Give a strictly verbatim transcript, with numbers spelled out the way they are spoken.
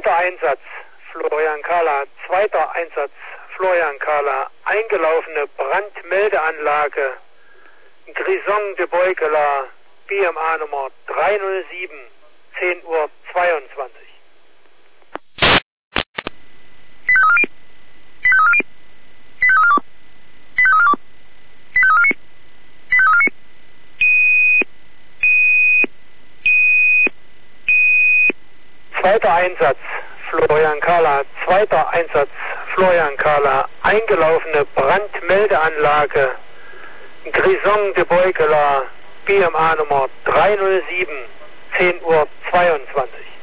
Zweiter Einsatz, Florian Kahler. Zweiter Einsatz, Florian Kahler. Eingelaufene Brandmeldeanlage, Grison de Beukela, B M A Nummer drei null sieben, zehn Uhr zweiundzwanzig. Zweiter Einsatz, Florian Kahler. Zweiter Einsatz, Florian Kahler. Eingelaufene Brandmeldeanlage, Grison de Beukela, B M A Nummer drei null sieben, zehn Uhr zweiundzwanzig.